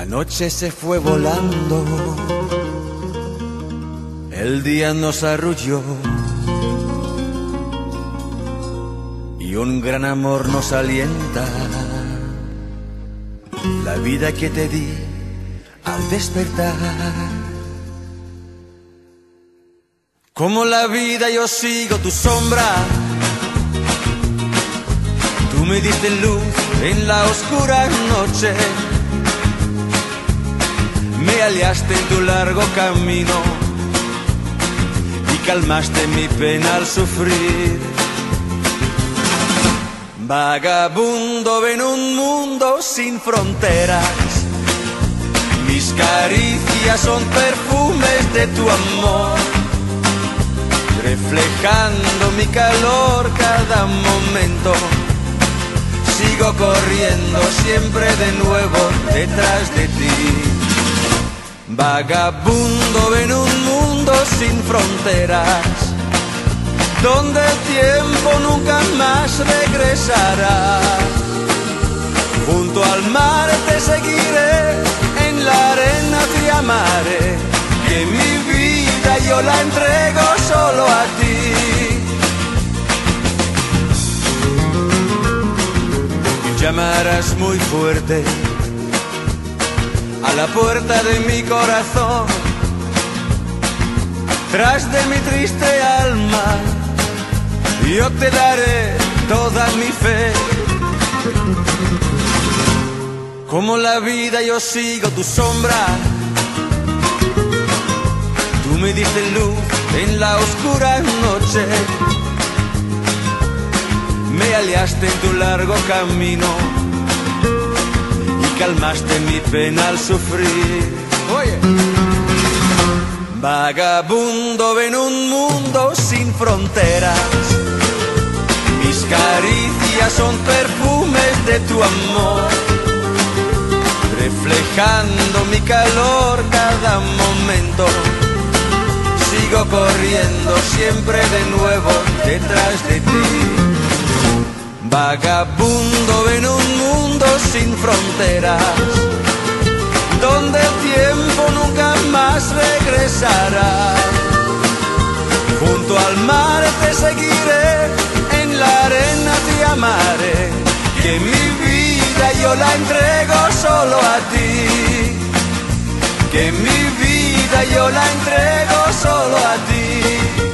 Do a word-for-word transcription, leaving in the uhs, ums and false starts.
La noche se fue volando, el día nos arrulló y un gran amor nos alienta. La vida que te di al despertar, como la vida yo sigo tu sombra. Tú me diste luz en la oscura noche, me aliaste en tu largo camino y calmaste mi pena al sufrir. Vagabundo en un mundo sin fronteras, mis caricias son perfumes de tu amor, reflejando mi calor cada momento. Sigo corriendo siempre de nuevo detrás de ti. Vagabundo en un mundo sin fronteras, donde el tiempo nunca más regresará. Junto al mar te seguiré, en la arena te amaré, que mi vida yo la entrego solo a ti. Llamarás muy fuerte a la puerta de mi corazón, tras de mi triste alma yo te daré toda mi fe. Como la vida yo sigo tu sombra, tú me diste luz en la oscura noche, me aliaste en tu largo camino y calmaste mi pena al sufrir. Oye. Vagabundo en un mundo sin fronteras, mis caricias son perfumes de tu amor, reflejando mi calor cada momento. Sigo corriendo siempre de nuevo detrás de ti. Vagabundo en un mundo sin fronteras, donde el tiempo nunca más regresará. Junto al mar te seguiré, en la arena te amaré, que mi vida yo la entrego solo a ti, que mi vida yo la entrego solo a ti.